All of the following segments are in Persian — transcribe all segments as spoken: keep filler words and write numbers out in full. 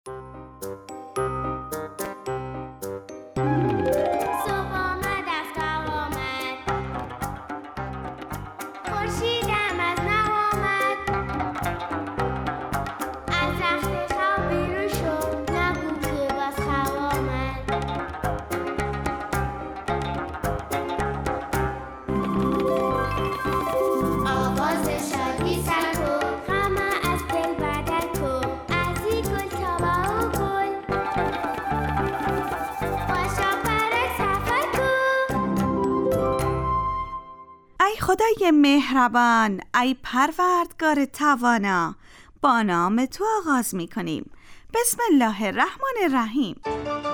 خدای مهربان، ای پروردگار توانا، با نام تو آغاز می کنیم. بسم الله الرحمن الرحیم.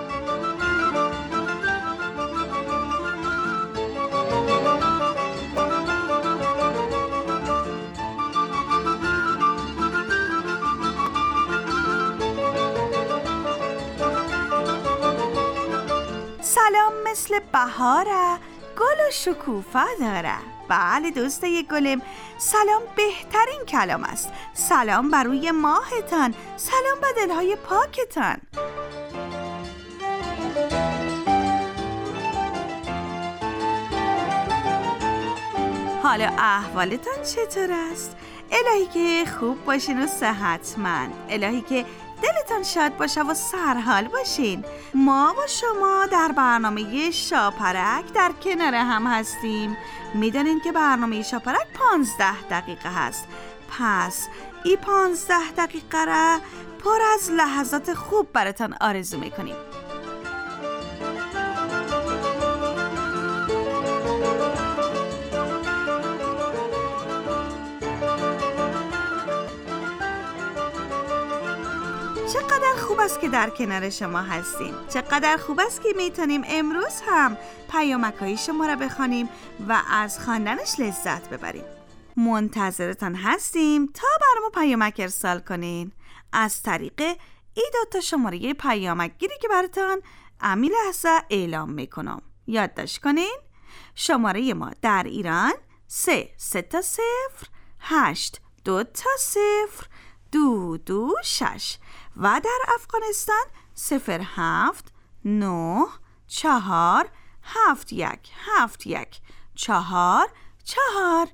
سلام مثل بهاره، گل و شکوفا داره. بله دوستای گلم، سلام بهترین کلام است. سلام بر روی ماهتان، سلام به دلهای پاکتان. حالا احوالتان چطور است؟ الهی که خوب باشین و صحتمند، الهی که دلتان شاد باشه و سرحال باشین. ما و شما در برنامه شاپرک در کنار هم هستیم. میدونین که برنامه شاپرک پانزده دقیقه هست. پس این پانزده دقیقه را پر از لحظات خوب براتان آرزو میکنیم. چقدر خوب است که در کنار شما هستیم. چقدر خوب است که میتونیم امروز هم پیامک‌های شما را بخوانیم و از خواندنش لذت ببریم. منتظرتان هستیم تا برامون پیامک ارسال کنین از طریق این دو تا شماره پیامک گیری که براتون امی لحظه اعلام میکنم. یادداشت کنین. شماره ما در ایران سه سه تا صفر هشت دو تا صفر دو دو شش و در افغانستان صفر هفت نه چهار هفت یک هفت یک چهار چهار.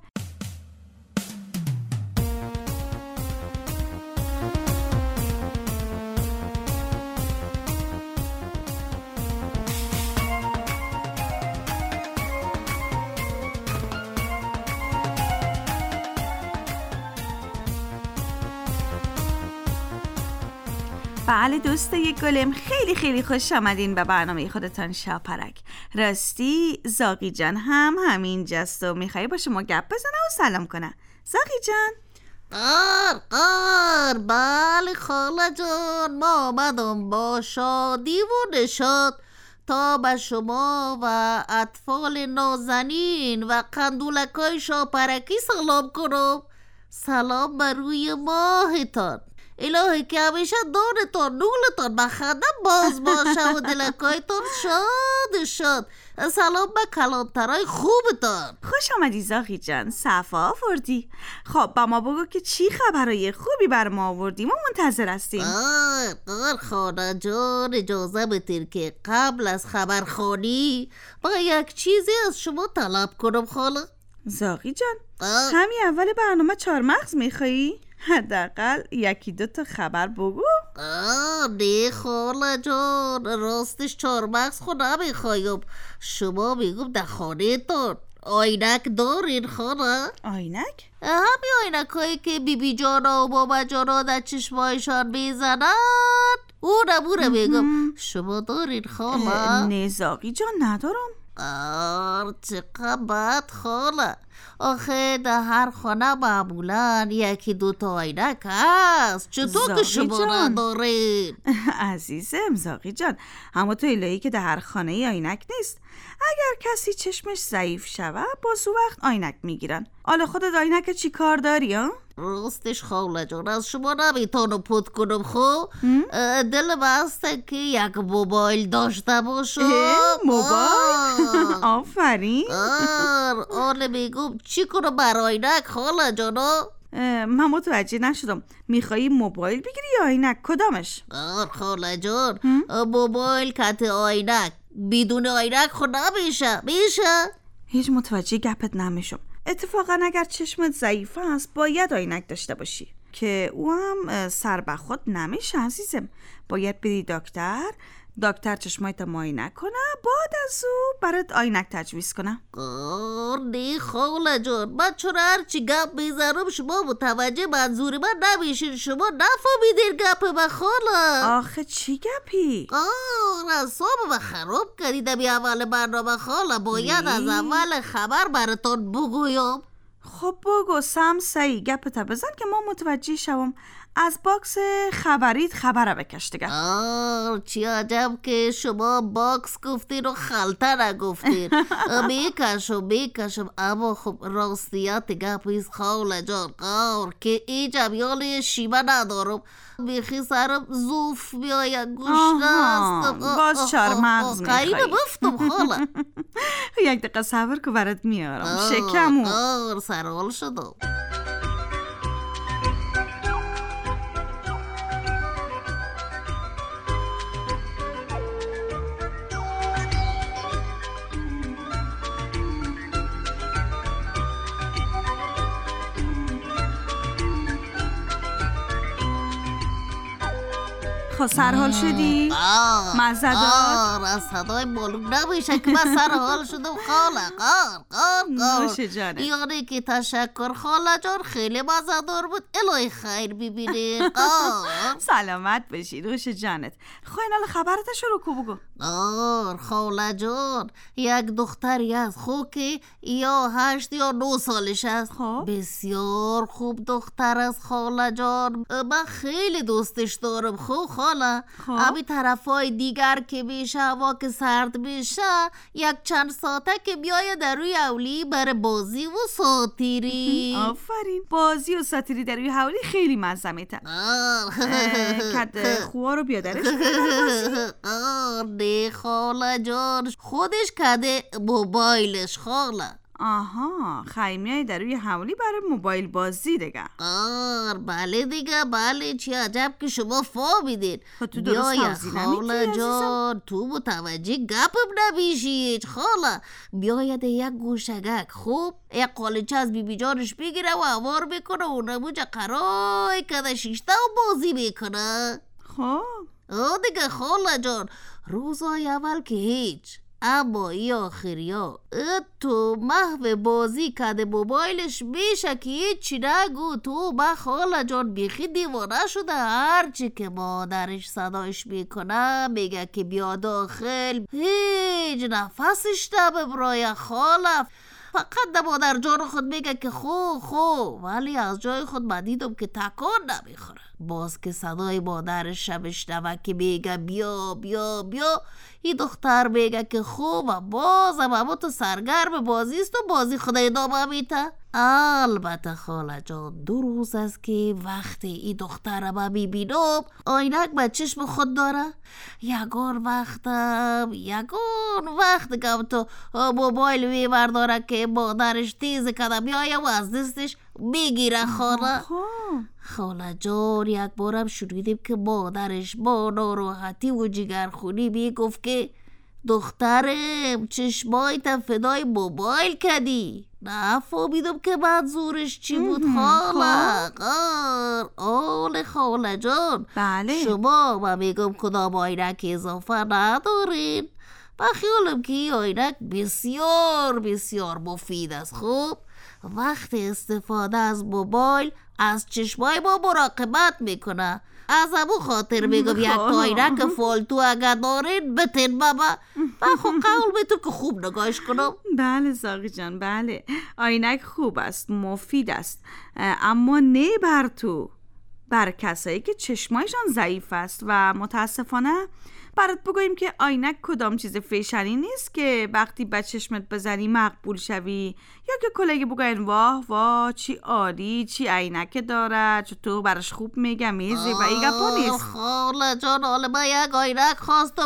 بله دوستای گلم، خیلی خیلی خوش آمدین به برنامه خودتان شاپرک. راستی زاغی جان هم همین جست و میخوایی با شما گپ بزنه و سلام کنه. زاغی جان قار قار. بله خاله جان، ما آمدم با شادی و نشاط تا به شما و اطفال نازنین و قندولکای شاپرکی سلام کنم. سلام بر روی ماهتان. الهی که همیشه دانتان نولتان به خنده باز باشه و دلکایتان شاد شاد. سلام به کلانترای خوبتان. خوش آمدی زاغی جان، صفا آوردی. خب با ما بگو که چی خبرهای خوبی بر ما آوردی، ما منتظر هستیم. آه قار خانه جان، اجازه بتیر که قبل از خبرخوانی با یک چیزی از شما طلب کنم خاله. زاغی جان همین اول برنامه چارمغز میخوایی؟ حداقل یکی دو تا خبر بگو. آه نه خاله جان، راستش چارمغز خود نمیخوایم. شما میگم در خانه تان آینک دارین خاله؟ آینک؟ همین آینک هایی که بی بی جانا و بابا جانا در چشمایشان میزنن، اون نمونه میگم. شما دارین خاله؟ نه زاغی جان ندارم. آه چقدر بد خاله. آخه در هر خانه معمولا یکی دو تا آینک هست. چطور که شما ندارین؟ عزیزم زاغی جان، اما تو الهی که در هر خانه آینک نیست. اگر کسی چشمش ضعیف شوه باز وقت آینک میگیرن. حالا خودت آینک چی کار داری ها؟ راستش خاله جان از شما نمیتونم پود کنم. خب دل بسته که یک موبایل داشته باشم. موبایل؟ آفرین. آره میگم چی کنم بر آینک خاله جانا؟ من متوجه نشدم. میخوایی موبایل بگیری یا عینک؟ کدامش؟ آر خاله جان، موبایل کت عینک، بدون عینک خود نمیشه. میشه؟ هیچ متوجه گپت نمیشم. اتفاقا اگر چشمت ضعیف است باید عینک داشته باشی، که او هم سر به خود نمیشه عزیزم. باید بری دکتر، دکتر چشمایت معاینه کنه، بعد از او برات عینک تجویز کنه. آر نه خاله جان، من چون هرچی گپ میزنم شما متوجه منظور من نمیشین. شما نفهمیدین گپ من خاله. آخه چی گپی؟ آر اصاب من خراب کردیدم این اول برنامه خاله. باید از اول خبر براتون بگویم. خب بگو سم سعی گپتا بزن که ما متوجه شوم. از باکس خبریت خبره بکش دیگه. آه چی عجب که شما باکس گفتین و خلطه نگفتین. میکشم میکشم اما خب راستیت گپیست خاله جان. قار که این جمیال شیمه ندارم، بیخی سرم زوف بیاید گوشت است. باز چار مغز میخوایی. قریبه بفتم خاله. یک دقیقه صبر که برات میارم شکمو. آه سرحال شدم. خب سرحال شدی؟ مزه داد؟ آه از صدای معلوم نمیشه که من سرحال شدم خاله. قار قار قار نوش جانت. یعنی که تشکر خاله جان، خیلی مزه دار بود. الهی خیر ببینید. قار سلامت بشی نوش جانت. خب اینال خبرت شروع کو بگو. آه خاله جان، یک دختری از خو که یا هشت یا نو سالش است. خب بسیار خوب دختر است خاله جان. من خیلی دوستش دارم. خب خاله ابی طرفای دیگر که میشه هوا که سرد میشه، یک چند ساعته که بیایه در روی حولی بر بازی و ساتیری. آفرین، بازی و ساتیری در روی حولی خیلی مزه میتن. کد خواه رو بیادرش آه نه خاله جان، خودش کده موبایلش خاله. آها خیمیای در روی حولی برای موبایل بازی دیگه. آر بله دیگه بله. چی عجب که شما فهمیدین. بیاید خاله جان، تو متوجه گپم نمیشید خاله. بیاید یک گوشگک خوب یک قالچه از بی بی جانش بگیره و اوار بکنه و نموجه قرای کده شیشته و بازی میکنه. خب آه دیگه خاله جان، روزای اول که هیچ، اما ای آخری ها تو محو بازی کده موبایلش میشه که هیچی نگو. تو با خاله جان بیخی دیوانه شده. هرچی که مادرش صدایش میکنه میگه که بیا داخل، هیچ نفسش نمیبرای خاله. فقط مادر جان خود میگه که خو خو، ولی از جای خود من دیدم که تکان نمیخوره. باز که صدای مادرش بشنوه که میگه بیا بیا بیا، این دختر میگه که خوب و بازم اما تو سرگرم بازیست و بازی خود ادامه میته. البته خاله جان، دو روز است که وقتی این دختر ما میبینم عینک به چشم خود داره. یگان وقتم یگان وقت که تو موبایل میبرداره که مادرش تیز کنه بیایه و از دستش میگیره خاله. خاله جان یک بارم شنیدیم که مادرش با ناراحتی و جگرخونی میگفت که دخترم چشمایت فدای موبایل کردی. نفهمیدم که منظورش چی بود خاله. قار آل خاله جان، بله شما ما میگم کدام عینک اضافه ندارین. من خیالم که این عینک بسیار بسیار مفید است. خوب وقتی استفاده از موبایل از چشمای ما مراقبت میکنه. از همون خاطر میگم یک عینک فالتو اگر دارین بتین بابا. من خب قول میتون که خوب نگاهش کنم. بله ساقی جان بله، عینک خوب است، مفید است، اما نه بر تو، بر کسایی که چشمایشان ضعیف است و متاسفانه برات بگوییم که عینک کدام چیز فیشنی نیست که وقتی به چشمت بزنی مقبول شوی، یا که کلگی بگوین واه واه چی عالی، چی عینک داره، چطور براش خوب میگه میزی و ایگه پا نیست. خاله جان حالا من یک عینک خواستم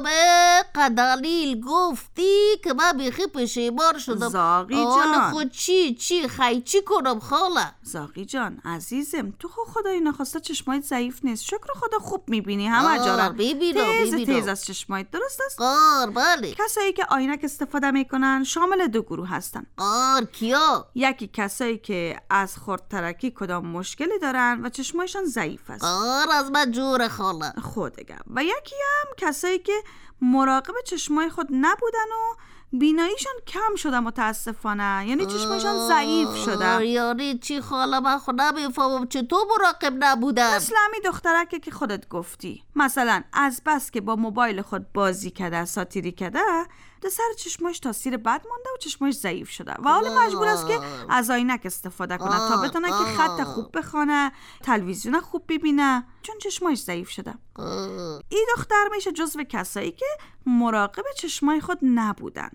قدلیل گفتی که من بیخی پشیمان شدم. زاقی جان حالا خود چی چی خی چی کنم خاله؟ زاقی جان عزیزم تو خود خدای نخواسته چشمایت ضعیف نیست، شکر خدا خوب میبینی همه جا. تیز تیز از چشمایت درست است؟ آر بله. کسایی که عینک استفاده میکنن شامل دو گروه هستن. آر کیا؟ یکی کسایی که از خردترکی کدام مشکلی دارن و چشمایشان ضعیف است. آر از من جور خاله. خودگم. و یکی هم کسایی که مراقب چشمای خود نبودن و بیناییشان کم شده متاسفانه، یعنی چشمایشان ضعیف شده. یعنی چی خاله؟ من خود نمیفهمم چطور مراقب نبودن. مثل همین دخترکه که خودت گفتی، مثلا از بس که با موبایل خود بازی کرده، ساتیری کرده، در سر چشماش تاثیر بد مونده و چشماش ضعیف شده و حالا مجبور است که از عینک استفاده کنه تا بتونه که خط خوب بخونه، تلویزیون خوب ببینه، چون چشماش ضعیف شده. این دختر میشه جزو کسایی که مراقب چشمای خود نبودن.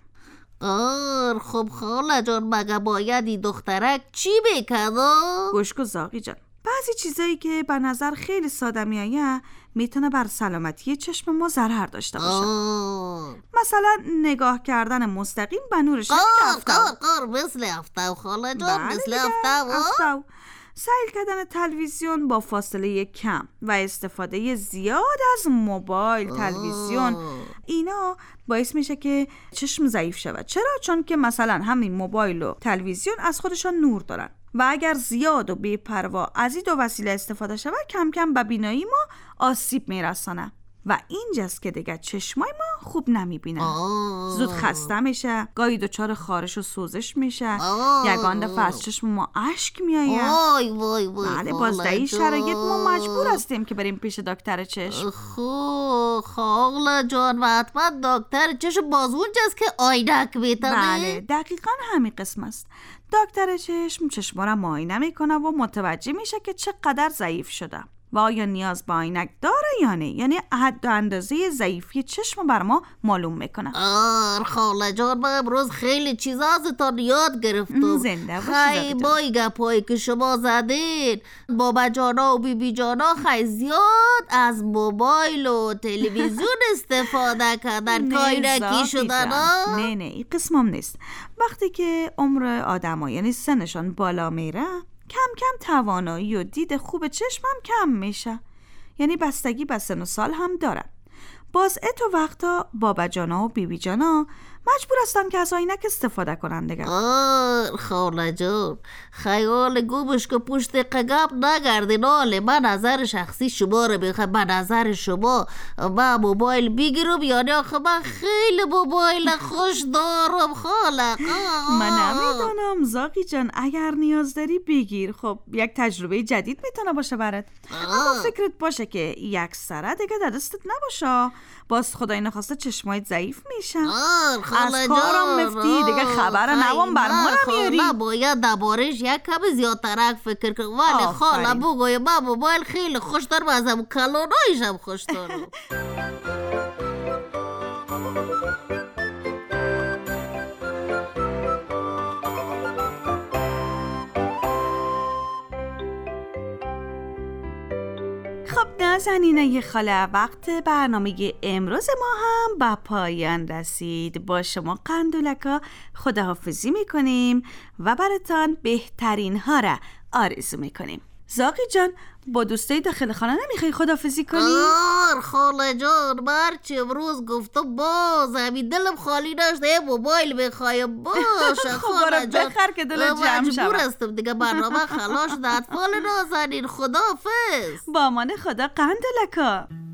آر خب خاله جان مگه باید این دخترک چی بکنه؟ گوش کن زاقی جان، بعضی چیزایی که به نظر خیلی ساده میایه میتونه بر سلامتی چشم ما ضرر داشته باشه. مثلا نگاه کردن مستقیم به نور شمع افتاو. قار قار مثل افتاو خاله جان، مثل افتاو. سیل کردن تلویزیون با فاصله کم و استفاده زیاد از موبایل، تلویزیون، اینا باعث میشه که چشم ضعیف شود. چرا؟ چون که مثلا همین موبایل و تلویزیون از خودشان نور دارن و اگر زیاد و بی‌پروا از این دو وسیله استفاده شود کم کم به بینایی ما آسیب میرسانه و اینجاست که دیگه چشمای ما خوب نمیبینن، زود خسته میشه، گاهی دچار خارش و سوزش میشه، یگان دفعه از چشم ما اشک میآید. وای وای وای. بله باز در این شرایط ما مجبور هستیم که بریم پیش دکتر چشم. خو خاله جان و حتما دکتر چشم باز اونجاست که عینک میتونه. بله دقیقا همین قسم است. دکتر چشم چشما را معاینه میکنه و متوجه میشه که چقدر ضعیف شده و آیا نیاز به عینک داره یا نه، یعنی حد و اندازه ضعیفی چشم بر ما معلوم میکنه. آر خاله جان من امروز خیلی چیزا ازتان یاد گرفتم. زنده باشی. خیلی با این گپایی که شما زدین بابا جانا و بی بی جانا خیلی زیاد از موبایل و تلویزیون استفاده کردن که عینکی شدن. نه نه این قسمم نیست. وقتی که عمر آدم ها یعنی سنشان بالا میره کم کم توانایی و دید خوب چشم هم کم میشه، یعنی بستگی به سن و سال هم داره. باز اتو وقتا بابا جانا و بی بی جانا مجبور هستن که از عینک استفاده کنن دیگه. آه خاله جان خیال گوبش که پشت قگب نگردین. حاله من نظر شخصی شما رو بخوام، من نظر شما من موبایل بگیرم یعنی آخه من خیلی موبایل خوش دارم خاله. من نمیدونم زاقی جان، اگر نیاز داری بگیر، خب یک تجربه جدید میتونه باشه برات. اما فکرت باشه که یک سره دیگه در دستت نباشه، باز خدای نخواسته چشمایت ضعیف میشن. از کارم مفتی دیگه خبر نوام بر ما نمیاری. من باید دربارش یک کم زیادترک فکر کنم. ولی خاله بگوی من موبایل خیلی خوش دارم، از همون کلانایش هم خوش دارم. خب نازنینای خاله، وقت برنامه امروز ما هم به پایان رسید. با شما قندولکا خداحافظی میکنیم و براتان بهترین ها را آرزو میکنیم. زاقی جان با دوستای داخل خانه نمیخوای خداحافظی کنی؟ آر خاله جان مرچی امروز گفتم باز همین دلم خالی نشده موبایل بخوایم باشه. خاله جان بخر که دل جمع شد. مجبور هستم دیگه برنامه خلاص شده. اطفال نازنین خداحافظ. با امان خدا قندولکا.